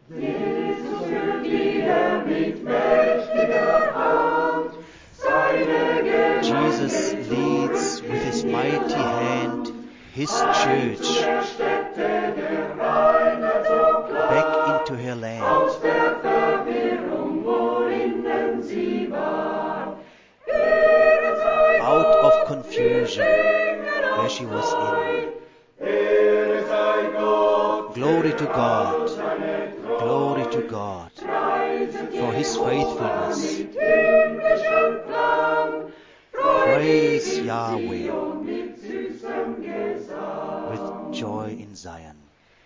Jesus leads with his mighty hand his church back into her land. Out of confusion where she was in. Glory to God. Glory to God for his faithfulness. Praise Yahweh with joy in Zion.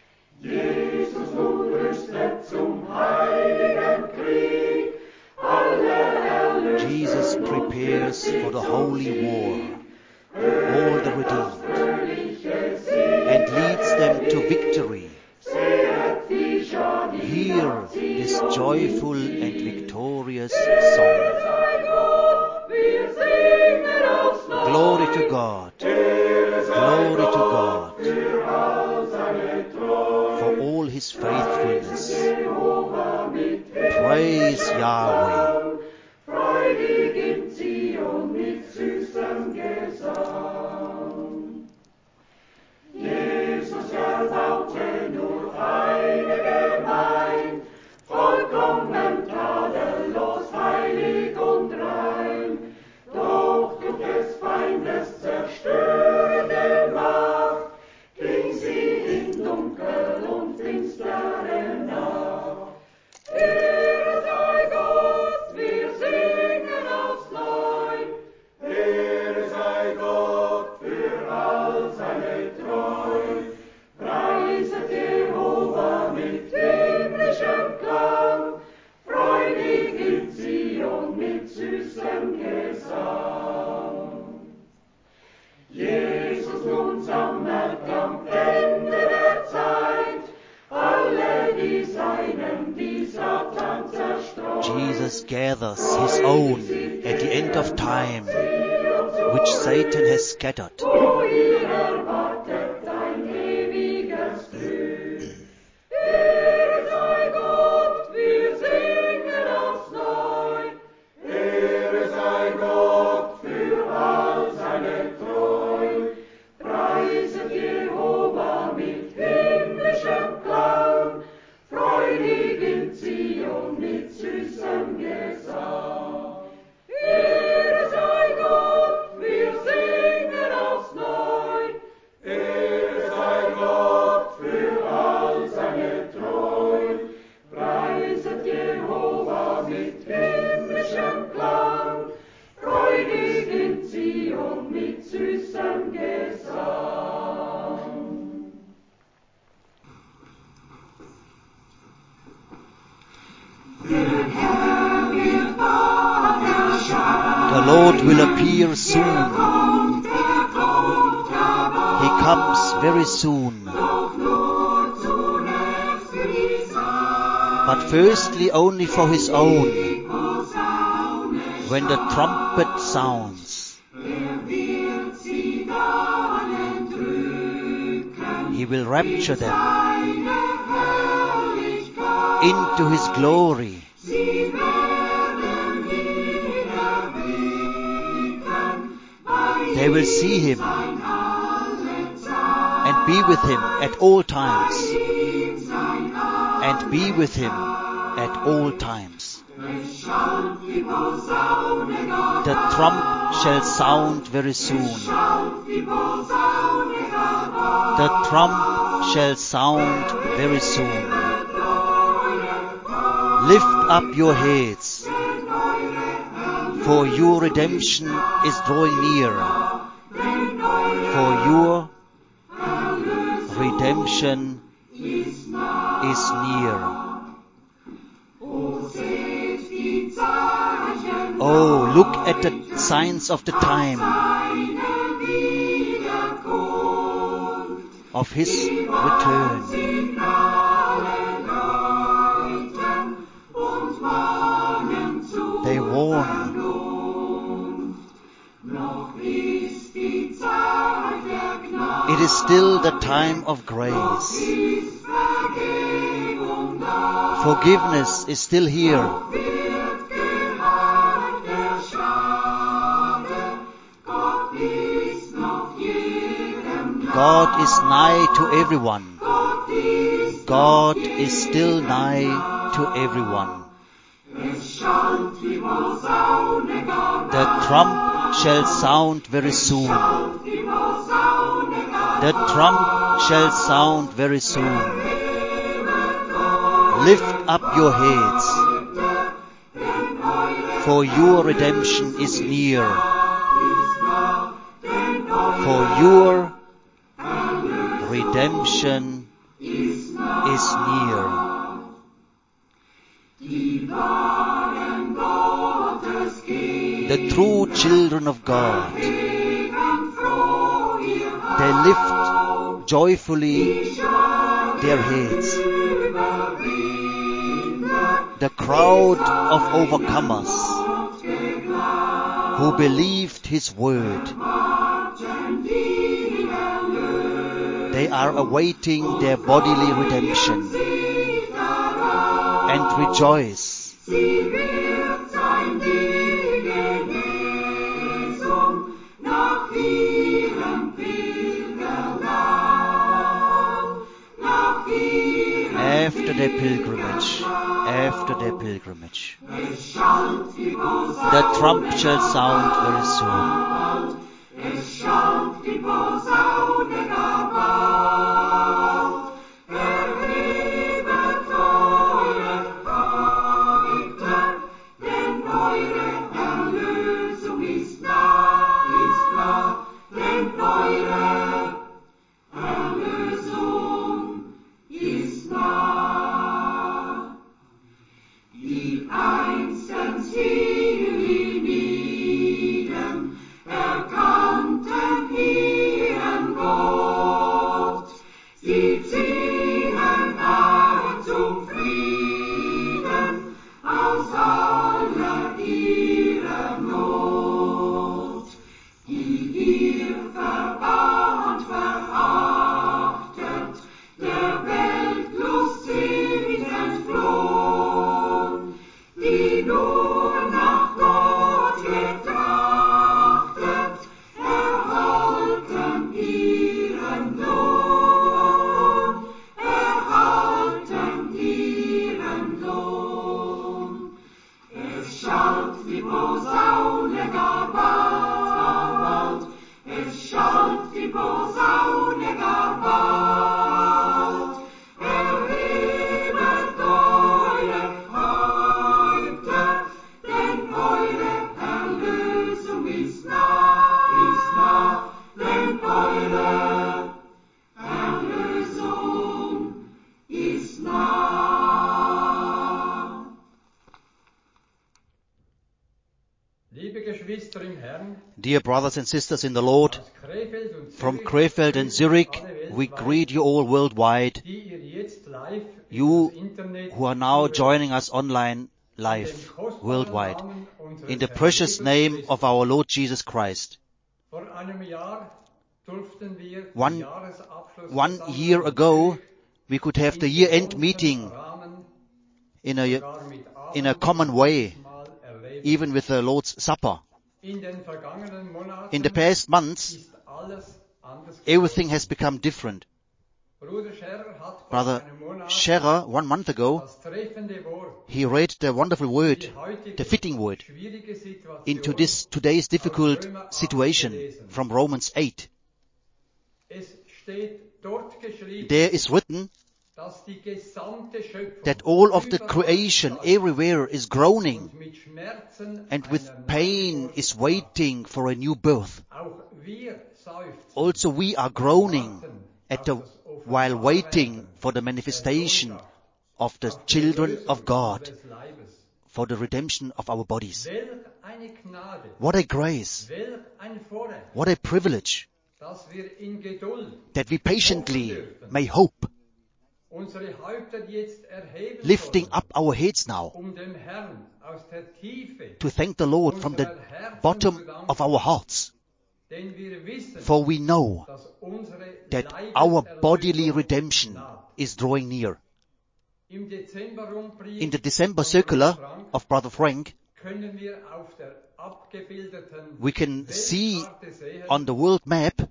Jesus prepares for the holy war all the redeemed and leads them to victory. Hear this joyful and victorious song. Glory to God. Glory to God for all his faithfulness. Praise Yahweh. Jesus gathers his own at the end of time, which Satan has scattered. The Lord will appear soon. He comes very soon. But firstly only for his own. When the trumpet sounds, he will rapture them into his glory. They will see him and be with him at all times. And be with him at all times. The trump shall sound very soon. The trump shall sound very soon. Lift up your heads, for your redemption is drawing near. For your redemption is near. Oh, look at the signs of the time of his return. They warn. It is still the time of grace. Forgiveness is still here. God is nigh to everyone. God is still nigh to everyone. The trump shall sound very soon. The trump shall sound very soon. Lift up your heads, for your redemption is near. For your redemption is near. The true children of God, they lift joyfully their heads. The crowd of overcomers who believed His word, they are awaiting their bodily redemption and rejoice. After their pilgrimage, the trump shall sound very soon. Dear brothers and sisters in the Lord, from Krefeld and Zurich, we greet you all worldwide, you who are now joining us online live, worldwide, in the precious name of our Lord Jesus Christ. 1 year ago, we could have the year-end meeting in a common way, even with the Lord's Supper. In the past months, everything has become different. Brother Scherer, 1 month ago, he read the wonderful word, the fitting word, into this today's difficult situation from Romans 8. There is written that all of the creation everywhere is groaning and with pain is waiting for a new birth. Also we are groaning while waiting for the manifestation of the children of God, for the redemption of our bodies. What a grace, what a privilege, that we patiently may hope, lifting up our heads now to thank the Lord from the bottom of our hearts. For we know that our bodily redemption is drawing near. In the December circular of Brother Frank, we can see on the world map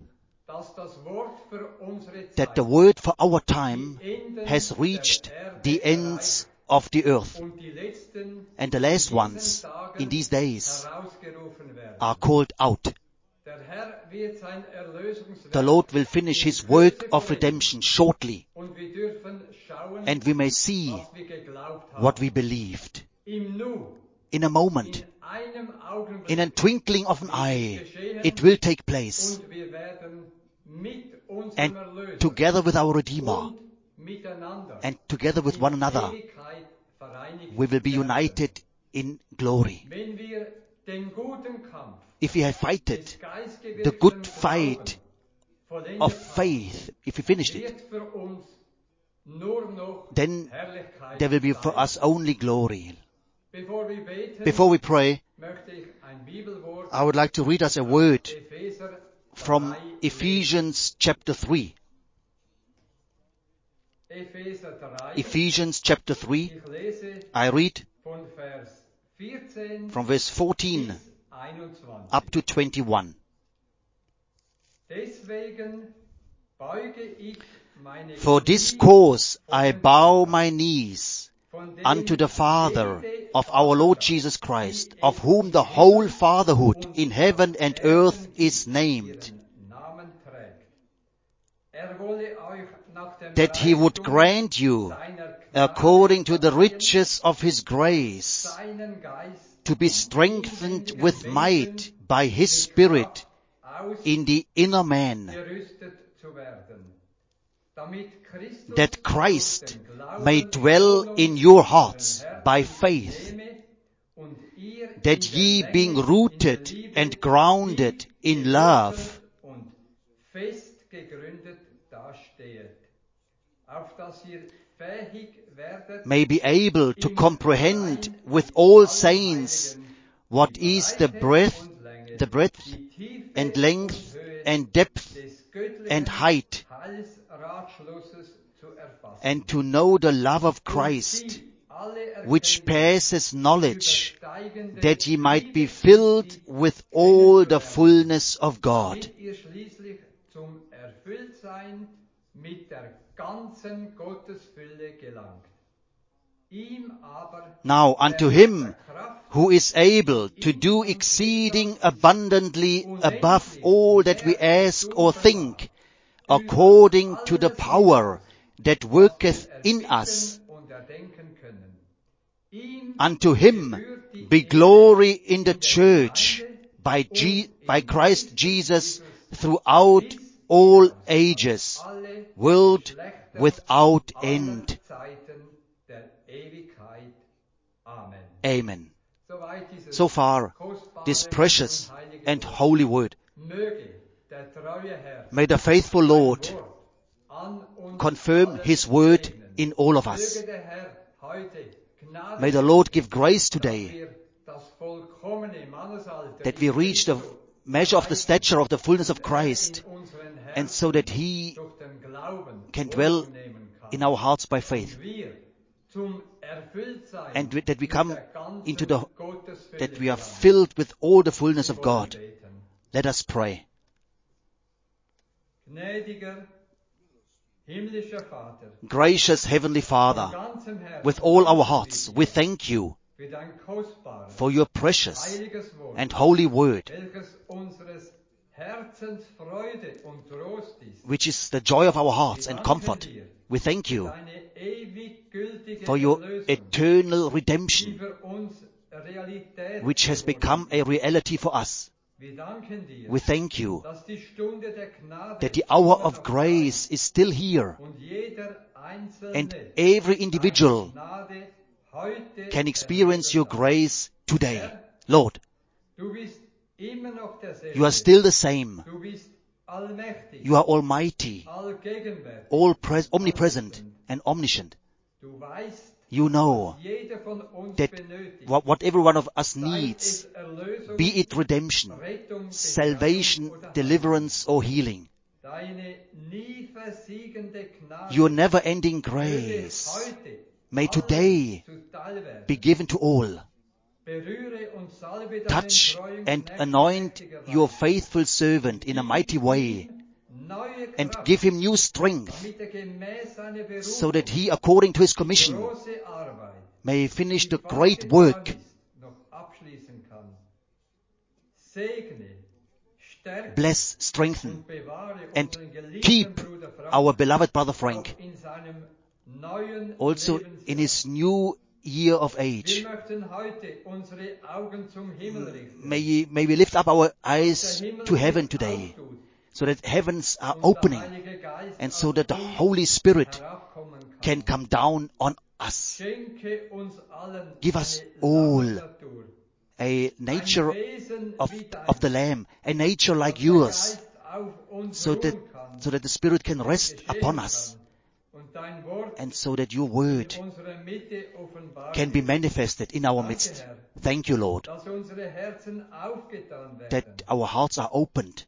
that the word for our time has reached the ends of the earth. And the last ones in these days are called out. The Lord will finish His work of redemption shortly. And we may see what we believed. In a moment, in a twinkling of an eye, it will take place. And together with our Redeemer, and together with one another, we will be united in glory. If we have fighted the good fight of faith, if we finished it, then there will be for us only glory. Before we pray, I would like to read us a word from Ephesians chapter 3. Ephesians chapter 3, I read from verse 14 up to 21. For this cause I bow my knees unto the Father of our Lord Jesus Christ, of whom the whole fatherhood in heaven and earth is named, that He would grant you, according to the riches of His grace, to be strengthened with might by His Spirit in the inner man, that Christ may dwell in your hearts by faith, that ye being rooted and grounded in love, may be able to comprehend with all saints what is the breadth and length and depth and height, and to know the love of Christ, which passes knowledge, that ye might be filled with all the fullness of God. Now unto Him who is able to do exceeding abundantly above all that we ask or think, according to the power that worketh in us. Unto Him be glory in the church by Christ Jesus throughout all ages, world without end. Amen. So far, this precious and holy word. May the faithful Lord confirm His word in all of us. May the Lord give grace today that we reach the measure of the stature of the fullness of Christ, and so that He can dwell in our hearts by faith, and that we come into that we are filled with all the fullness of God. Let us pray. Gracious Heavenly Father, with all our hearts, we thank You for Your precious and holy word, which is the joy of our hearts and comfort. We thank You for Your eternal redemption, which has become a reality for us. We thank You that the hour of grace is still here, and every individual can experience Your grace today. Lord, You are still the same. You are almighty, omnipresent and omniscient. You know that what every one of us needs, be it redemption, salvation, deliverance or healing, Your never-ending grace may today be given to all. Touch and anoint your faithful servant in a mighty way and give him new strength so that he, according to his commission, may finish the great work. Bless, strengthen, and keep our beloved brother Frank also in his new year of age. May we lift up our eyes to heaven today, so that heavens are opening and so that the Holy Spirit can come down on us. Give us all a nature of the Lamb, a nature like yours, so that the Spirit can rest upon us, and so that your word can be manifested in our midst. Thank you, Lord, that our hearts are opened,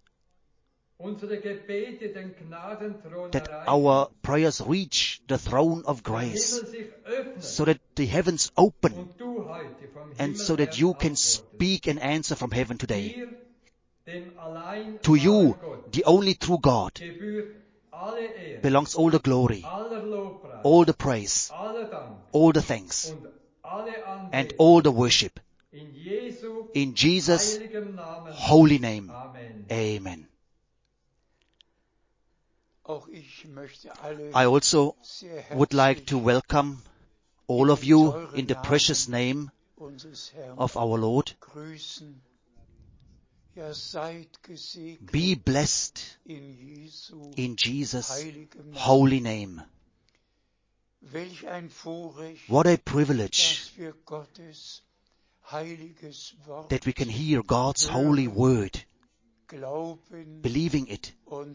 that our prayers reach the throne of grace, so that the heavens open, and so that you can speak and answer from heaven today. To you, the only true God, belongs all the glory, all the praise, all the thanks, and all the worship. In Jesus' holy name. Amen. I also would like to welcome all of you in the precious name of our Lord. Be blessed in Jesus' holy name. What a privilege that we can hear God's holy word, believing it,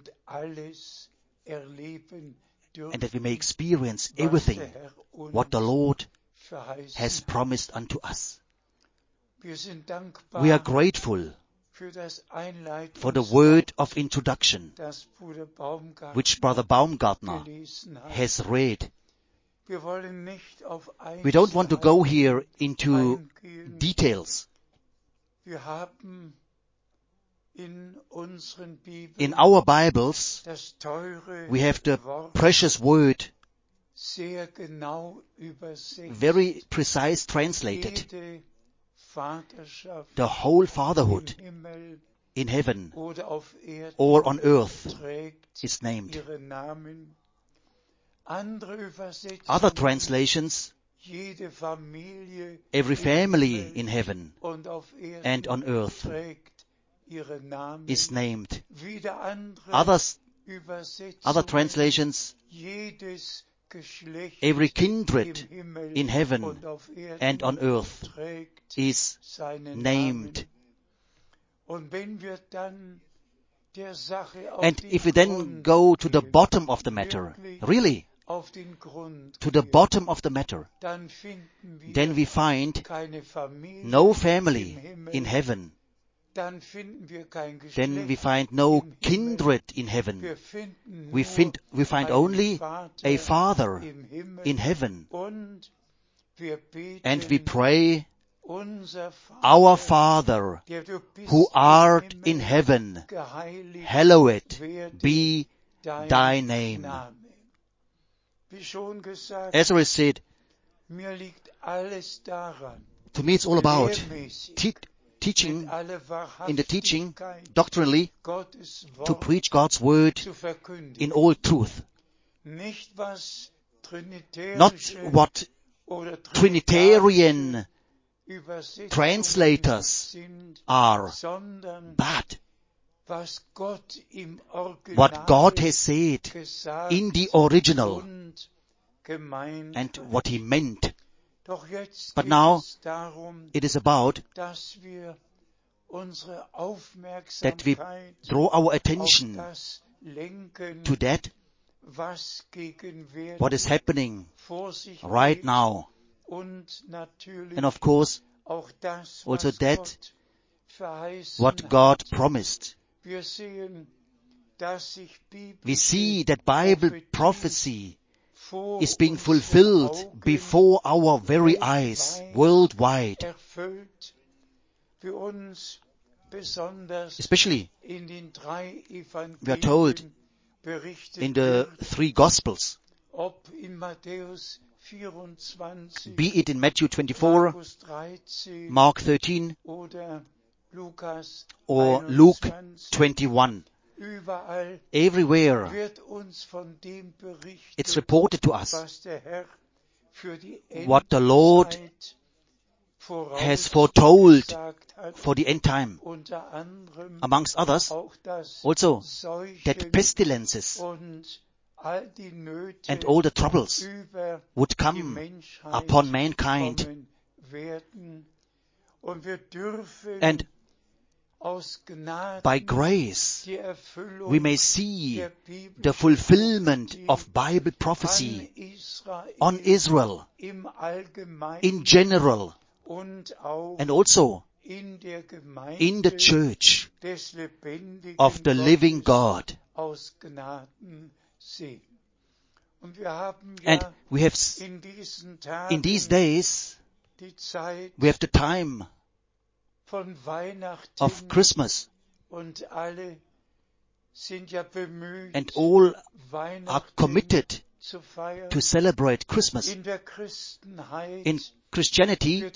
and that we may experience everything what the Lord has promised unto us. We are grateful for the word of introduction which Brother Baumgartner has read. We don't want to go here into details. In our Bibles, we have the precious word very precise translated. The whole fatherhood in heaven or on earth is named. Other translations, every family in heaven and on earth is named. Other translations, every kindred in heaven and on earth is named. And if we then go to the bottom of the matter, really, to the bottom of the matter, then we find no family in heaven. Then we find no kindred in heaven. We find only a Father in heaven. And we pray, Our Father, who art in heaven, hallowed be thy name. As I said, to me it's all about teaching, in the teaching, doctrinally, to preach God's word in all truth. Not what Trinitarian translators are, but what God has said in the original and what He meant. But now it is about that we draw our attention to that what is happening right now. And of course, also that what God promised. We see that Bible prophecy is being fulfilled before our very eyes worldwide. Especially, we are told in the three Gospels, be it in Matthew 24, Mark 13, or Luke 21. Everywhere it's reported to us what the Lord has foretold for the end time. Amongst others, also that pestilences and all the troubles would come upon mankind. And by grace, we may see the fulfillment of Bible prophecy on Israel in general, and also in the church of the living God. And we have, in these days, we have the time of Christmas, and all are committed to celebrate Christmas. In Christianity,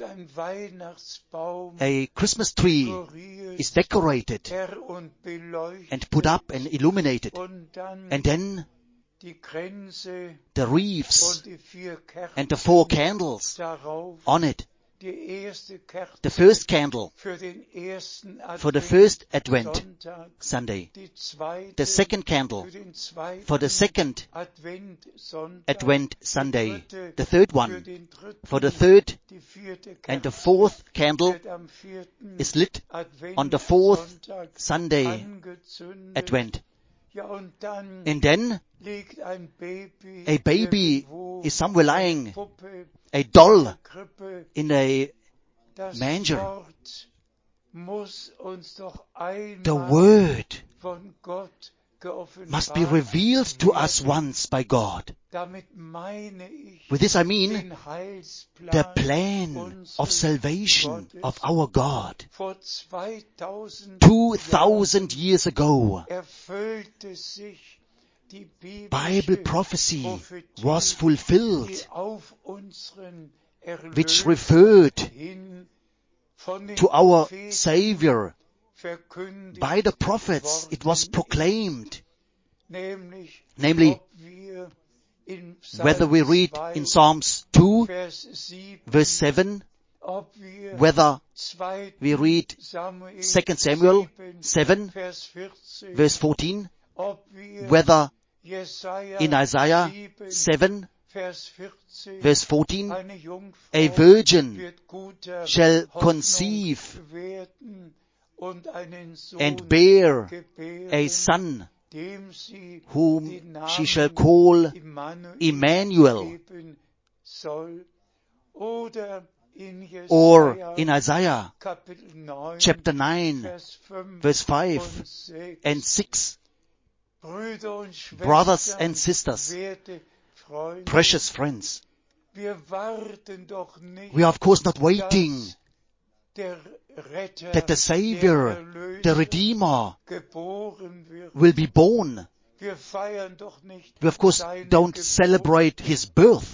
a Christmas tree is decorated and put up and illuminated, and then the wreaths and the 4 candles on it. The first candle for the first Advent Sunday, the second candle for the second Advent Sunday, the third one for the third, and the fourth candle is lit on the fourth Sunday Advent. And then a baby is somewhere lying, a doll in a manger. The Word must be revealed to us once by God. With this I mean the plan of salvation of our God. 2000 years ago, Bible prophecy was fulfilled, which referred to our Savior. By the prophets it was proclaimed, namely, whether we read in Psalms 2, verse 7, whether we read 2 Samuel 7, verse 14, whether in Isaiah 7, verse 14, a virgin shall conceive and bear a son, whom she shall call Emmanuel. Or in Isaiah chapter 9, verse 5 and 6, brothers and sisters, precious friends, we are of course not waiting that the Savior, the Redeemer, will be born. We of course don't celebrate His birth.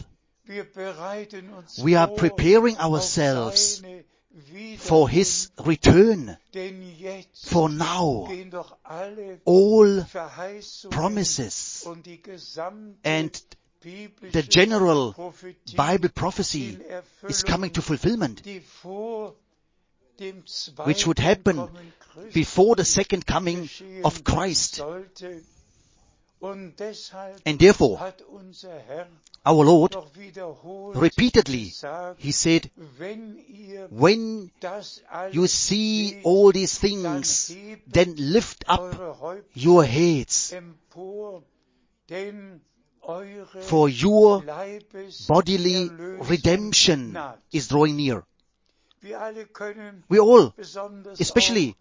We are preparing ourselves for His return. For now, all promises and the general Bible prophecy is coming to fulfillment, which would happen before the second coming of Christ. And therefore, our Lord repeatedly, He said, when you see all these things, then lift up your heads, for your bodily redemption is drawing near. We all, especially,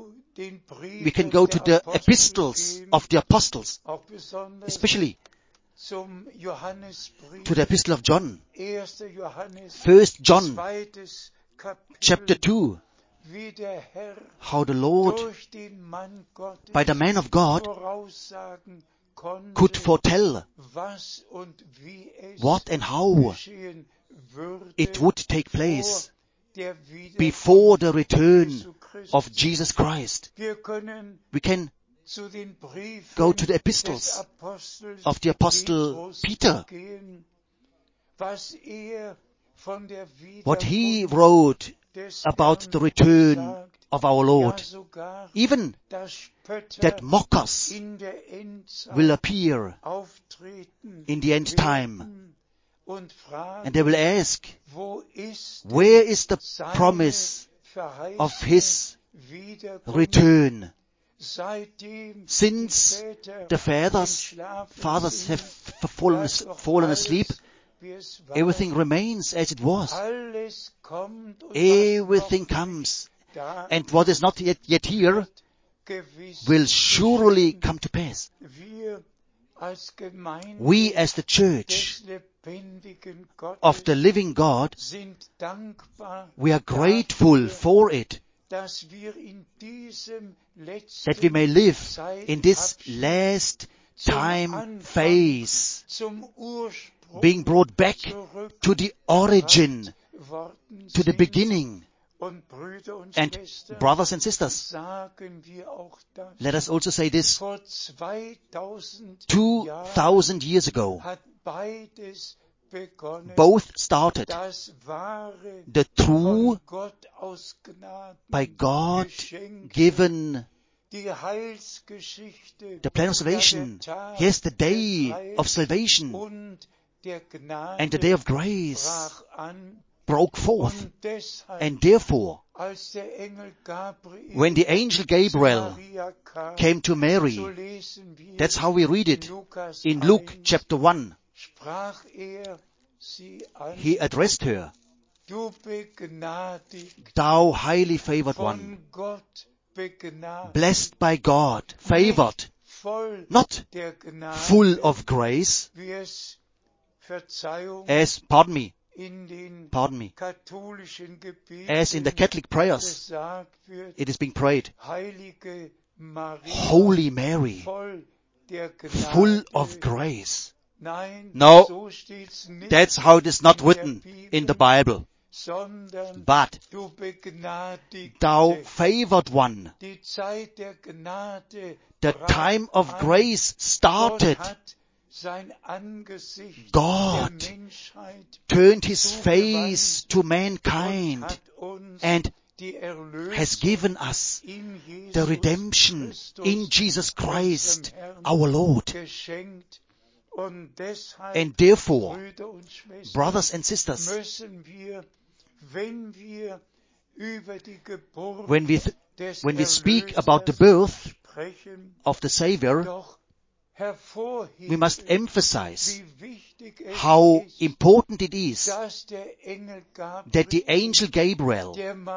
we can go to the epistles of the apostles, especially to the Epistle of John, 1 John, chapter 2, how the Lord, by the man of God, could foretell what and how it would take place before the return of Jesus Christ. We can go to the epistles of the Apostle Peter, what he wrote about the return of our Lord. Even that mockers will appear in the end time, and they will ask, where is the promise of His return? Since the fathers have fallen asleep, everything remains as it was. Everything comes, and what is not yet here will surely come to pass. We as the church of the living God, we are grateful for it, that we may live in this last time phase, being brought back to the origin, to the beginning. And brothers and sisters, let us also say this. 2,000 years ago, both started. The true, by God given, the plan of salvation. Yes, the day of salvation and the day of grace broke forth. And therefore, when the angel Gabriel came to Mary, that's how we read it in Luke chapter 1. He addressed her, "Thou highly favored one, blessed by God, favored, not full of grace," as, pardon me, as in the Catholic prayers, it is being prayed, Holy Mary, full of grace. No, that's how it is not written in the Bible. But, thou favored one, the time of grace started. God turned His face to mankind and has given us the redemption in Jesus Christ, our Lord. And therefore, brothers and sisters, when we speak about the birth of the Savior, we must emphasize how important it is that the angel Gabriel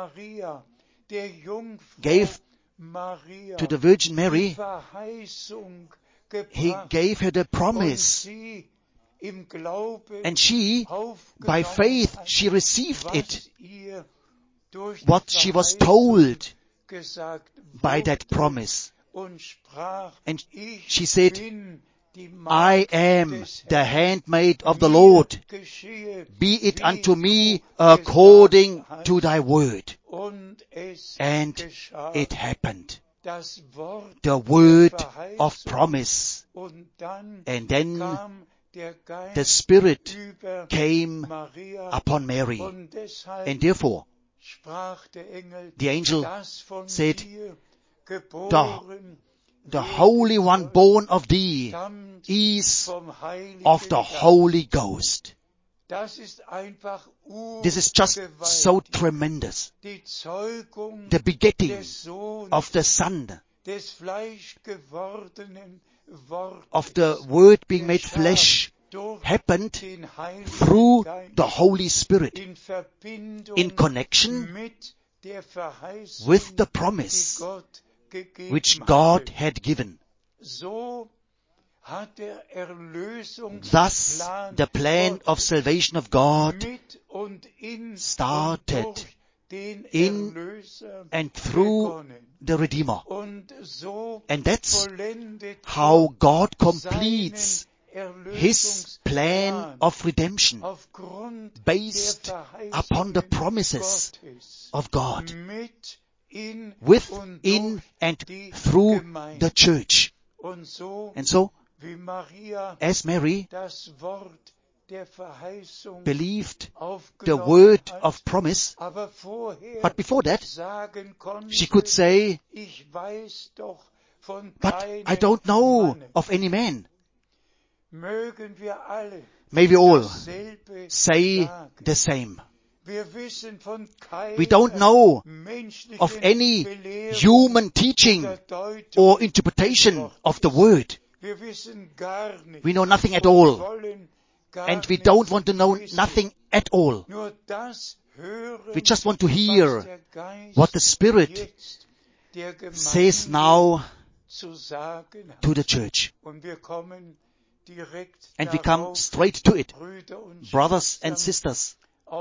gave to the Virgin Mary, he gave her the promise, and she, by faith, she received it, what she was told by that promise. And she said, I am the handmaid of the Lord. Be it unto me according to thy word. And it happened. The word of promise. And then the Spirit came upon Mary. And therefore, the angel said, the Holy One born of thee is of the Holy Ghost. This is just so tremendous. The begetting of the Son, of the Word being made flesh, happened through the Holy Spirit in connection with the promise which God had given. Thus, the plan of salvation of God started in and through the Redeemer. And that's how God completes His plan of redemption based upon the promises of God within and through the church. And so, as Mary believed the word of promise, but before that, she could say, but I don't know of any man. May we all say the same. We don't know of any human teaching or interpretation of the word. We know nothing at all. And we don't want to know nothing at all. We just want to hear what the Spirit says now to the church. And we come straight to it, brothers and sisters,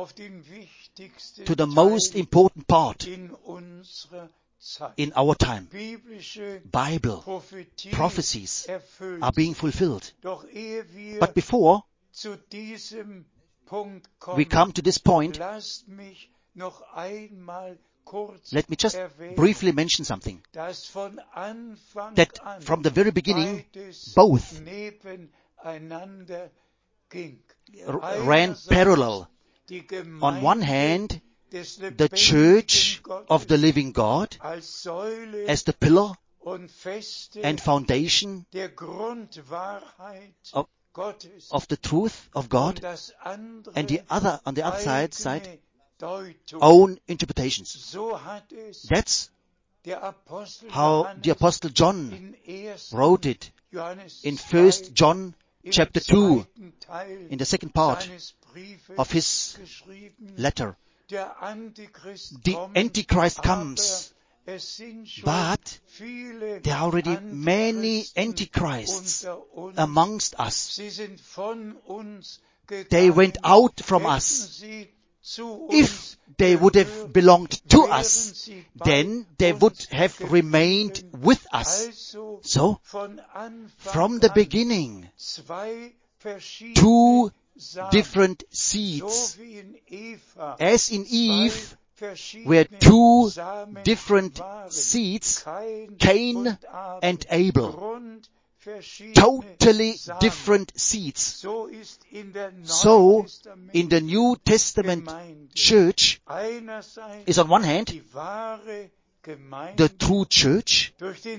to the most important part in our time. Bible prophecies are being fulfilled. But before we come to this point, let me just briefly mention something. That from the very beginning, both ran parallel. On one hand, the Church of the Living God as the pillar and foundation of the truth of God, and on the other side, own interpretations. That's how the Apostle John wrote it in 1 John chapter 2, in the second part of his letter. The Antichrist comes, but there are already many Antichrists amongst us. They went out from us. If they would have belonged to us, then they would have remained with us. So, from the beginning, two different seeds. As in Eve, were two different seeds, Cain and Abel. Totally different seeds. So, in the New Testament church is on one hand the true church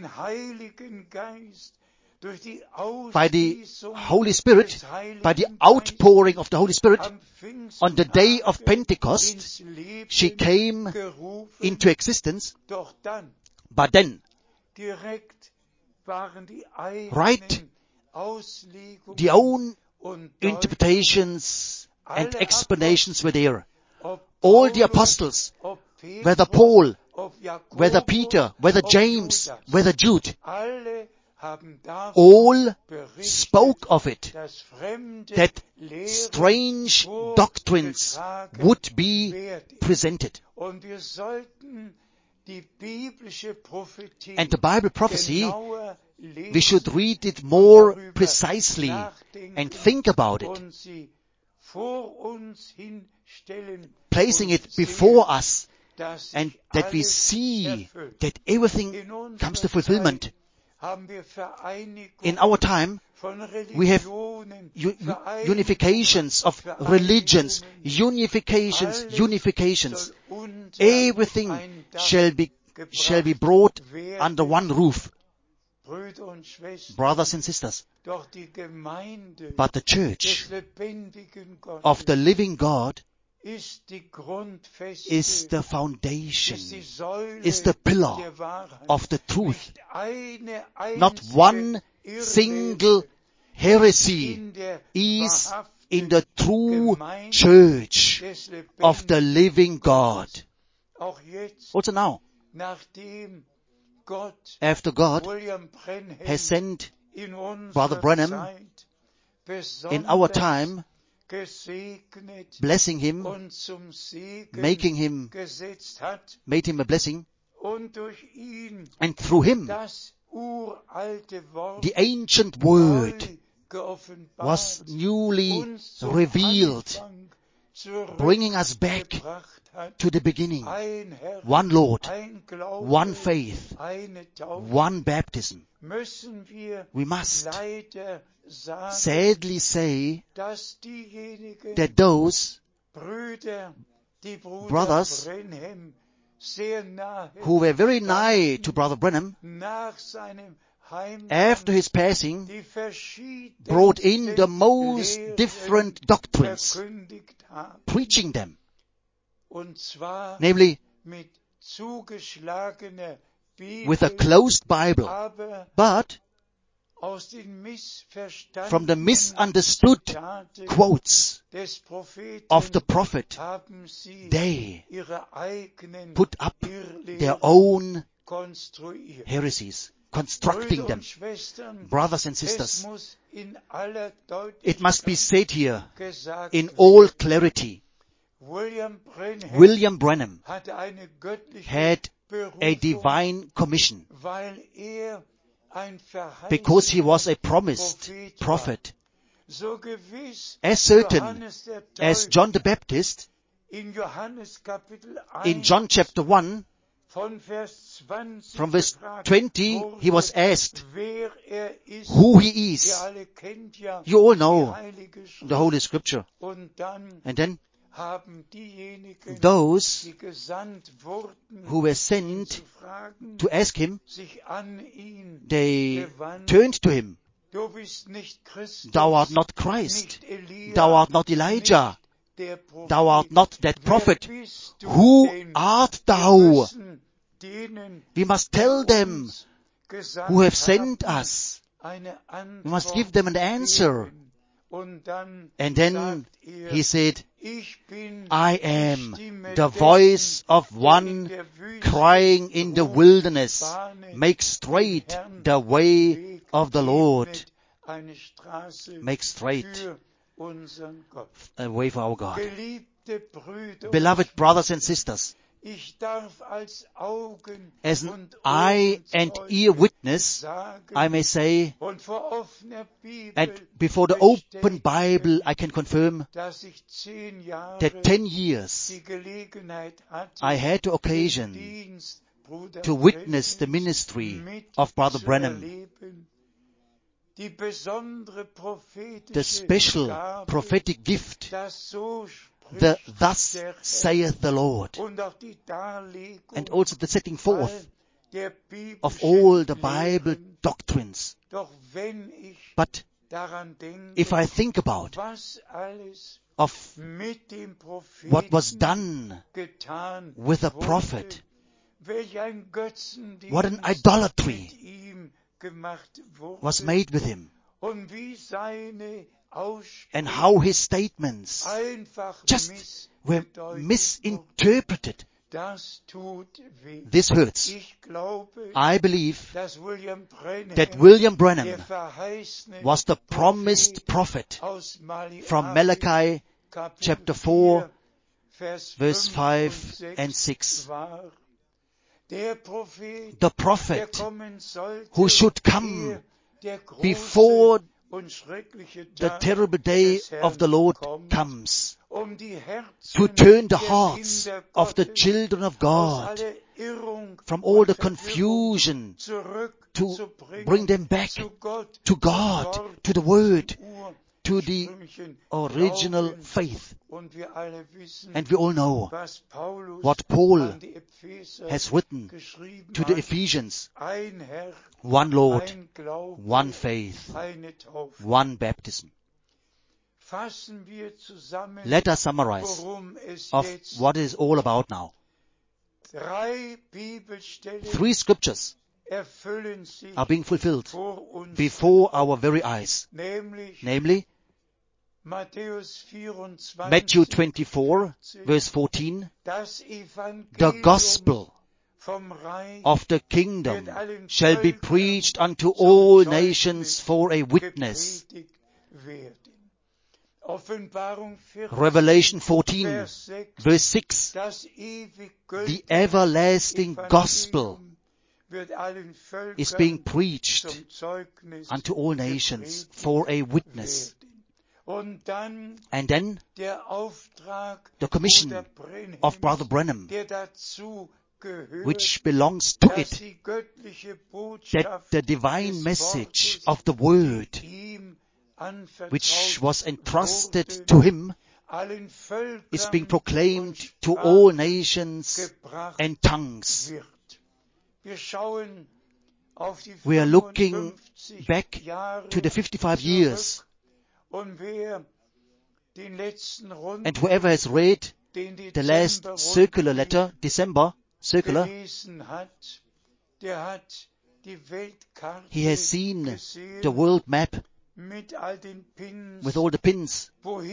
by the Holy Spirit, by the outpouring of the Holy Spirit. On the day of Pentecost, she came into existence, but then right, the own interpretations and explanations were there. All the apostles, whether Paul, whether Peter, whether James, whether Jude, all spoke of it, that strange doctrines would be presented. And the Bible prophecy, we should read it more precisely and think about it, placing it before us, and that we see that everything comes to fulfillment. In our time, we have unifications of religions, unifications. Everything shall be brought under one roof. Brothers and sisters, but the church of the living God is the foundation, is the pillar of the truth. Not one single heresy is in the true church of the living God. Also now, after God has sent Brother Branham in our time, blessing him, made him a blessing, and through him the ancient word was newly revealed, bringing us back to the beginning. One Lord, one faith, one baptism. We must sadly say that those brothers who were very nigh to Brother Branham after his passing brought in the most different doctrines, preaching them, namely with a closed Bible, but from the misunderstood quotes of the prophet, they put up their own heresies, constructing them. Brothers and sisters, it must be said here in all clarity, William Branham had a divine commission because he was a promised prophet, as certain as John the Baptist in John chapter 1, from verse 20, he was asked who he is. You all know the Holy Scripture. And then those who were sent to ask him, they turned to him. Thou art not Christ. Thou art not Elijah. Thou art not that prophet. Who art thou? We must tell them who have sent us. We must give them an answer. And then he said, I am the voice of one crying in the wilderness, make straight the way of the Lord. Make straight a way for our God. Beloved brothers and sisters, as an eye and ear witness, I may say, and before the open Bible, I can confirm that 10 years I had the occasion to witness the ministry of Brother Branham. The special prophetic gift, the thus saith the Lord, and also the setting forth of all the Bible doctrines. But if I think about of what was done with the prophet, what an idolatry was made with him, and how his statements just were misinterpreted. This hurts. I believe that William Branham was the promised prophet from Malachi chapter 4, verse 5 and 6. The prophet who should come before the terrible day of the Lord comes, to turn the hearts of the children of God from all the confusion, to bring them back to God, to the Word, to the original faith. And we all know what Paul has written to the Ephesians: one Lord, one faith, one baptism. Let us summarize of what it is all about now. 3 scriptures are being fulfilled before our very eyes, namely Matthew 24, verse 14, the gospel of the kingdom shall be preached unto all nations for a witness. Revelation 14, verse 6. The everlasting gospel is being preached unto all nations for a witness. And then the commission of Brother Branham, which belongs to it, that the divine message of the Word, which was entrusted to him, is being proclaimed to all nations and tongues. We are looking back to the 55 years. And whoever has read the last circular letter, December circular, he has seen the world map with all the pins,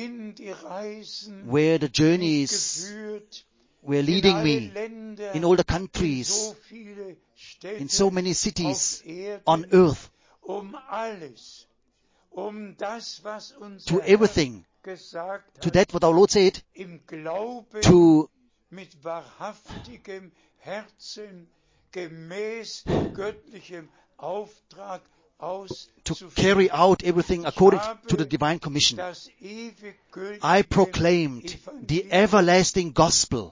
where the journeys were leading me in all the countries, in so many cities on earth, to everything, to that what our Lord said, to carry out everything according to the divine commission. I proclaimed the everlasting gospel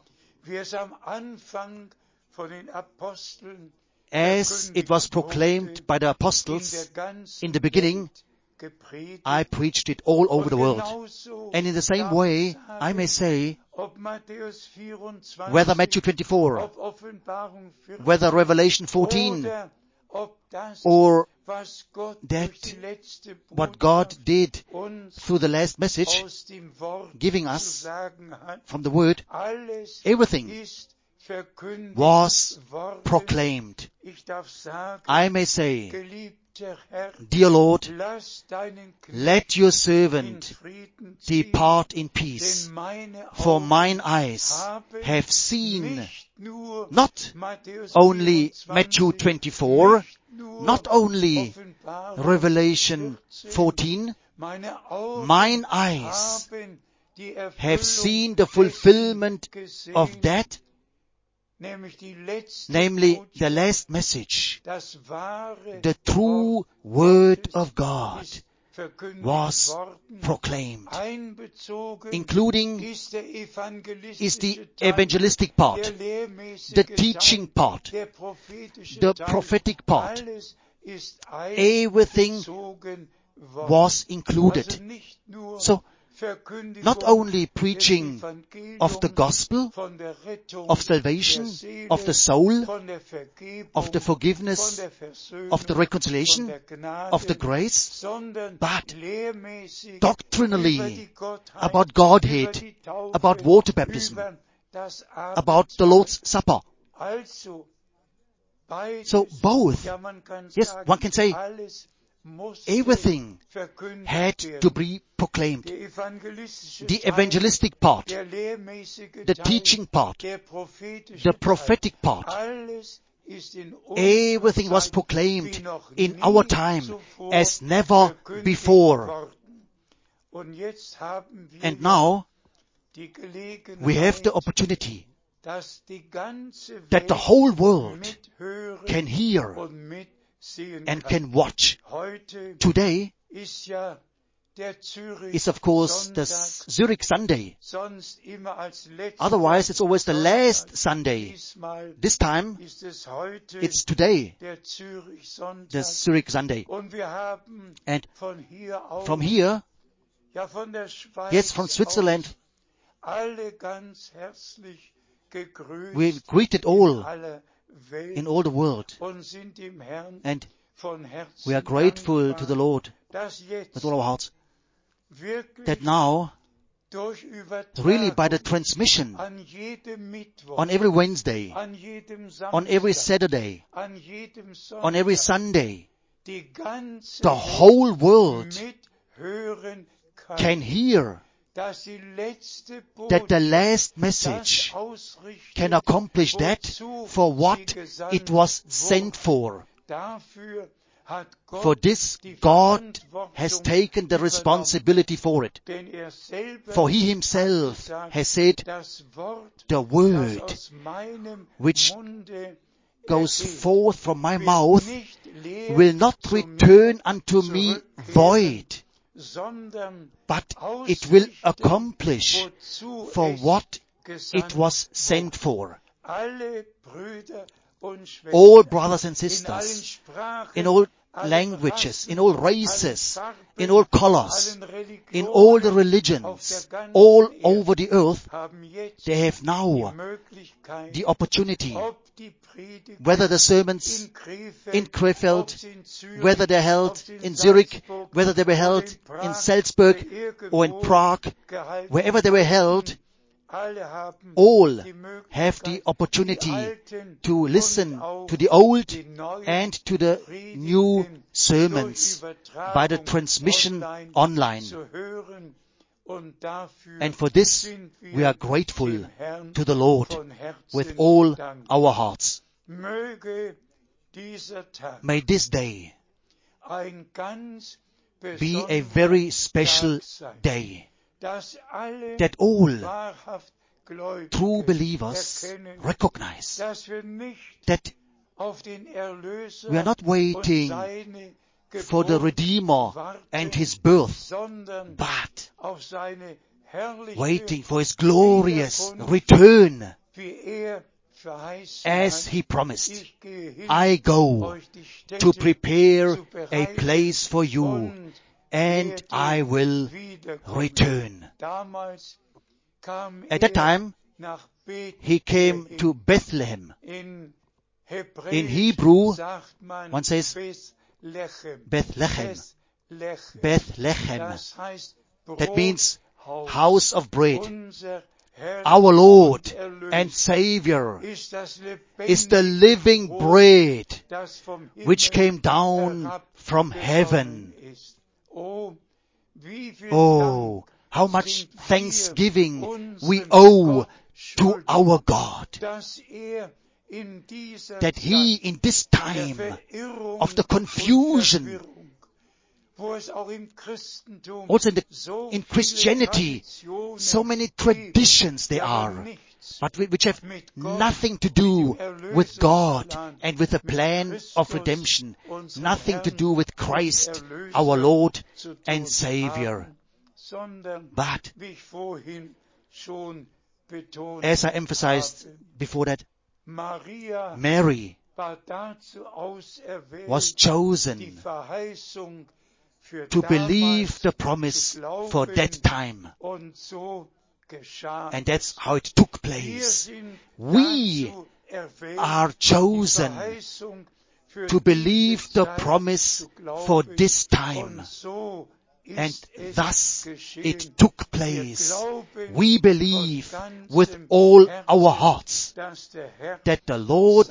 as it was proclaimed by the apostles in the beginning. I preached it all over the world. And in the same way, I may say, whether Matthew 24, whether Revelation 14, or that what God did through the last message, giving us from the Word, everything was proclaimed. I may say, Dear Lord, let your servant depart in peace, for mine eyes have seen not only Matthew 24, not only Revelation 14, mine eyes have seen the fulfillment of that, namely the last message. The true Word of God was proclaimed. Including is the evangelistic part, the teaching part, the prophetic part. Everything was included. So, not only preaching of the gospel, of salvation, of the soul, of the forgiveness, of the reconciliation, of the grace, but doctrinally about Godhead, about water baptism, about the Lord's Supper. So both, yes, one can say, everything had to be proclaimed. The evangelistic part, the teaching part, the prophetic part, everything was proclaimed in our time as never before. And now we have the opportunity that the whole world can hear and can watch. Today is, of course, the Zurich Sunday. Otherwise, it's always the last Sunday. This time, it's today, the Zurich Sunday. And from here, yes, from Switzerland, we greeted all in all the world. And we are grateful to the Lord with all our hearts that now, really by the transmission on every Wednesday, on every Saturday, on every Sunday, the whole world can hear that the last message can accomplish that for what it was sent for. For this, God has taken the responsibility for it. For He Himself has said, the word which goes forth from my mouth will not return unto me void, but it will accomplish for what it was sent for. All brothers and sisters, in all languages, in all races, in all colors, in all the religions, all over the earth, they have now the opportunity, whether the sermons in Krefeld, whether they're held in Zurich, whether they were held in Salzburg or in Prague, wherever they were held, all have the opportunity to listen to the old and to the new sermons by the transmission online. And for this, we are grateful to the Lord with all our hearts. May this day be a very special day, that all true believers recognize that we are not waiting for the Redeemer and His birth, but waiting for His glorious return. As He promised, I go to prepare a place for you, and I will return. At that time, He came to Bethlehem. In Hebrew, one says Bethlehem. Bethlehem. That means house of bread. Our Lord and Savior is the living bread which came down from heaven. Oh, how much thanksgiving we owe to our God, that He, in this time of the confusion, also in Christianity, so many traditions there are, but which have nothing to do with God and with the plan of redemption, nothing to do with Christ, our Lord and Savior. But, as I emphasized before that, Mary was chosen to believe the promise for that time. And that's how it took place. We are chosen to believe the promise for this time. And thus it took place. We believe with all our hearts that the Lord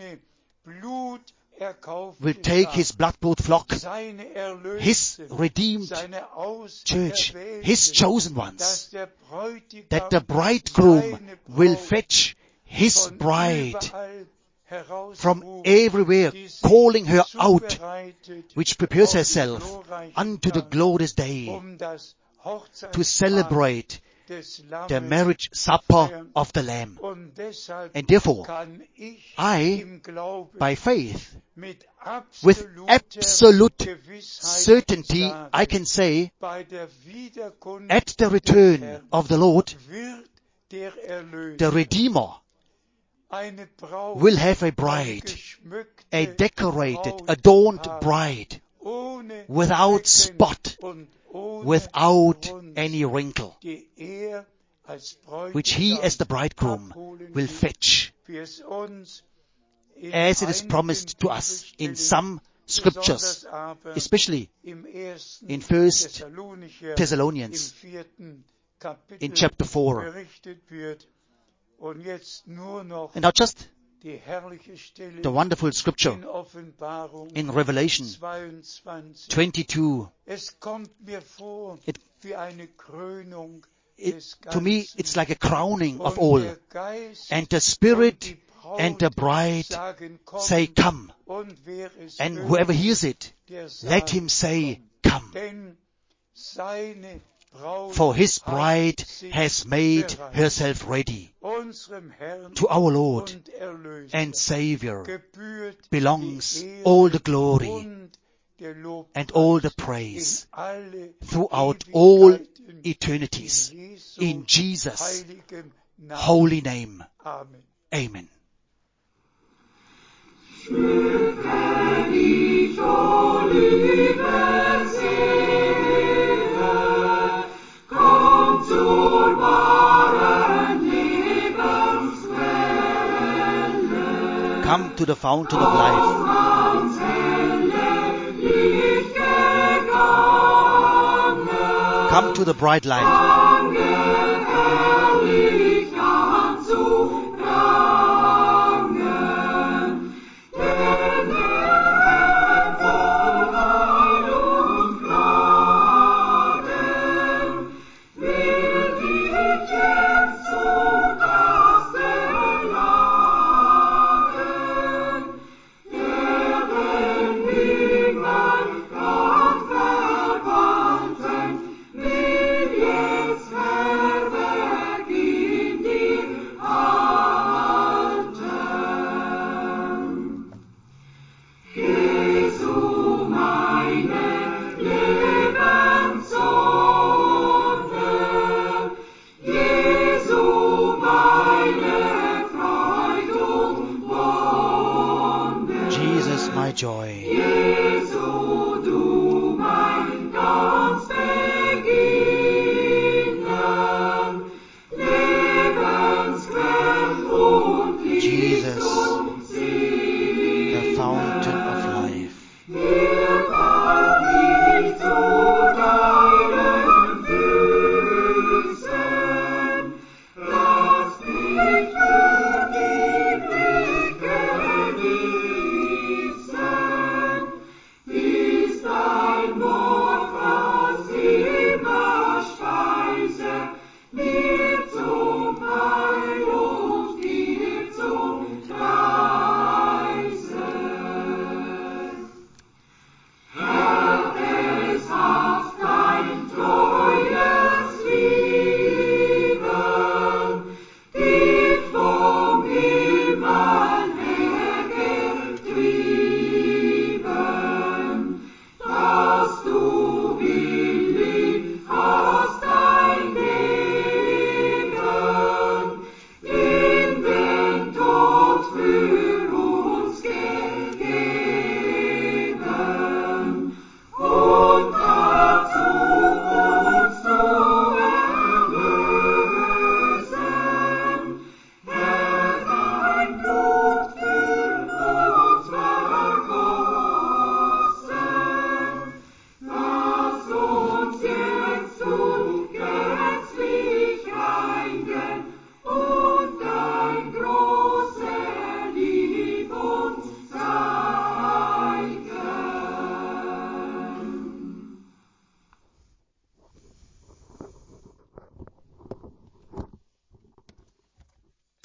will take His blood-bought flock, His redeemed church, His chosen ones, that the bridegroom will fetch His bride from everywhere, calling her out, which prepares herself unto the glorious day to celebrate the marriage supper of the Lamb. And therefore, I, by faith, with absolute certainty, I can say, at the return of the Lord, the Redeemer will have a bride, a decorated, adorned bride, without spot, without any wrinkle, which He as the bridegroom will fetch, as it is promised to us in some scriptures, especially in 1 Thessalonians, in chapter 4. And now just the wonderful scripture in Revelation 22. To me, it's like a crowning of all. And the Spirit and the bride say, "Come." And whoever hears it, let him say, "Come." For his bride has made herself ready. To our Lord and Savior belongs all the glory and all the praise throughout all eternities. In Jesus' holy name. Amen. Come to the fountain of life. Come to the bright light.